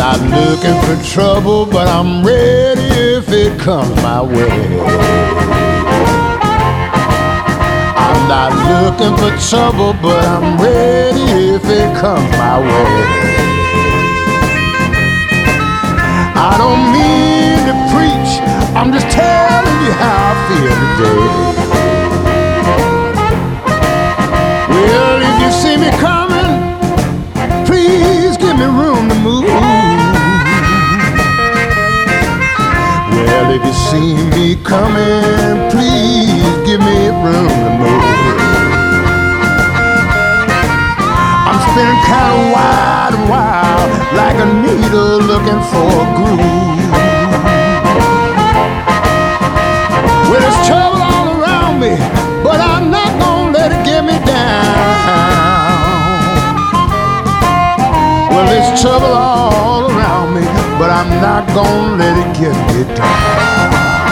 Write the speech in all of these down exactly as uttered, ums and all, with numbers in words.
Not looking for trouble, but I'm ready if it comes my way. I'm not looking for trouble, but I'm ready if it comes my way. I don't mean to preach, I'm just telling you how I feel today. Well, if you see me coming, please give me room to move. Well, if you see me coming, please give me room to move. I'm spinning kind of wide and wild, like a needle looking for a groove. Well, there's trouble all around me, but I'm not gonna let it get me down. Well, there's trouble all around me, but I'm not gonna let it get me down.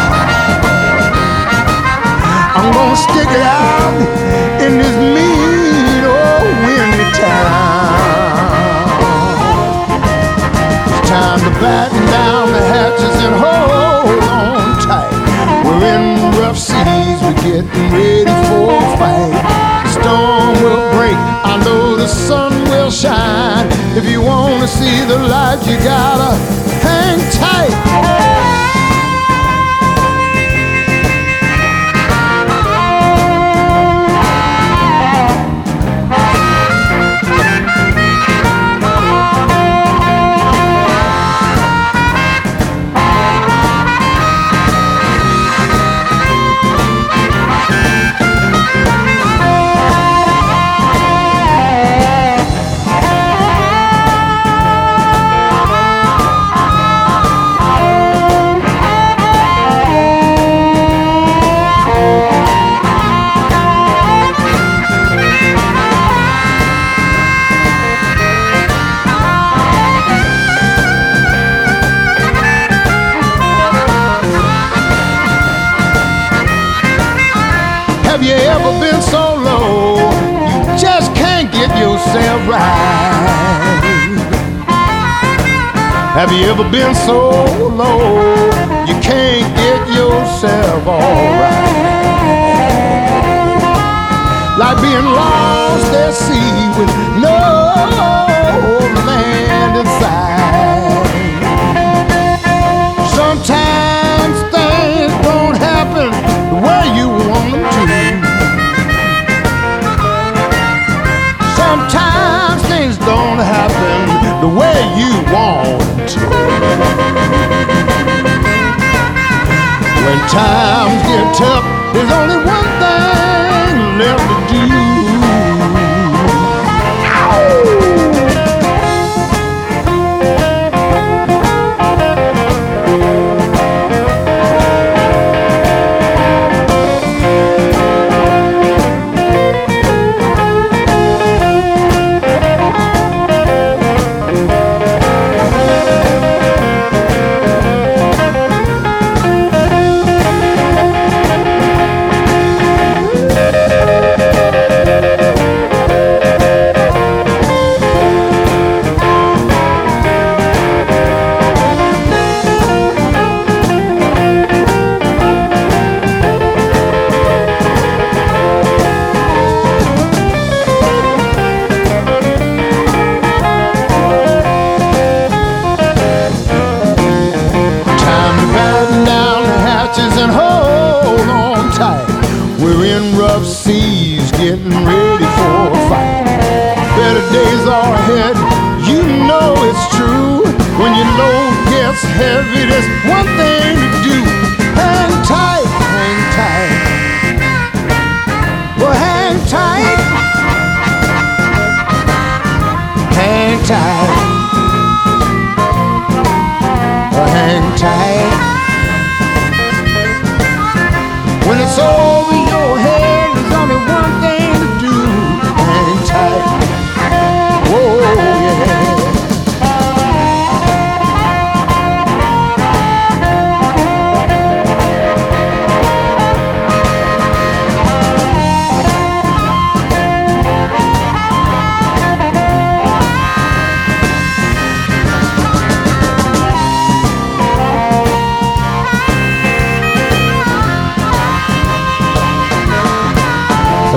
I'm gonna stick it out in this mean old windy town. It's time to batten down the hatches and hold on tight. We're in rough seas, we're getting ready for a fight. The storm will break, I know the sun will shine. If you wanna see the light, you gotta hang tight. Have you ever been so low you just can't get yourself right? Have you ever been so low you can't get yourself all right? Like being lost at sea with no land in sight. Sometimes things don't happen the way you want them to. Sometimes things don't happen the way you want them to. When times get tough, there's only one thing left to do. And hold on tight. We're in rough seas, getting ready for a fight. Better days are ahead, you know it's true. When your load gets heavy, there's one thing to do. Hang tight, hang tight. Well, hang tight. Hang tight. Well, hang tight. When it's over your head, there's only one thing to do. Hang tight. Whoa, yeah.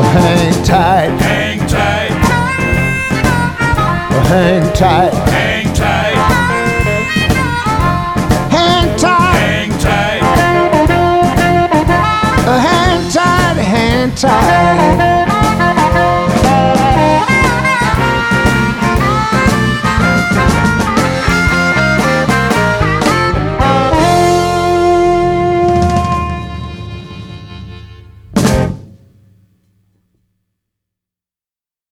Hang tight. Hang tight. Hang tight. Hang tight. Hang tight. Hang tight. Hang tight. Hang tight.